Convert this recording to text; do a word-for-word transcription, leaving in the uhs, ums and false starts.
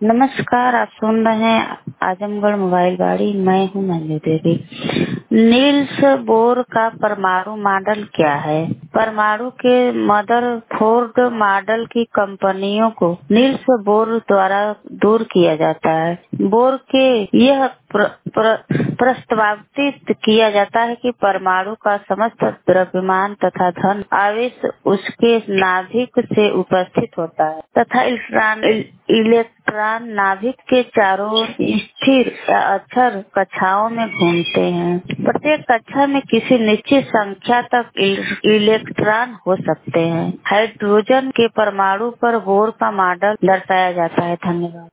नमस्कार, आप सुन रहे हैं आजमगढ़ मोबाइल गाड़ी। मैं हूँ मंजू देवी। नील्स बोर का परमाणु मॉडल क्या है? परमाणु के मदर फोर्ड मॉडल की कंपनियों को नील्स बोर द्वारा दूर किया जाता है। बोर के यह प्र, प्र, प्रस्तावित किया जाता है कि परमाणु का समस्त द्रव्यमान तथा धन आवेश उसके नाभिक से उपस्थित होता है तथा इलेक्ट्रॉन इलेक्ट्रॉन नाभिक के चारों स्थिर या अक्षर कक्षाओं में घूमते हैं। प्रत्येक कक्षा में किसी निश्चित संख्या तक इलेक्ट्रॉन हो सकते हैं। हाइड्रोजन के परमाणु पर बोर का मॉडल दर्शाया जाता है। धन्यवाद।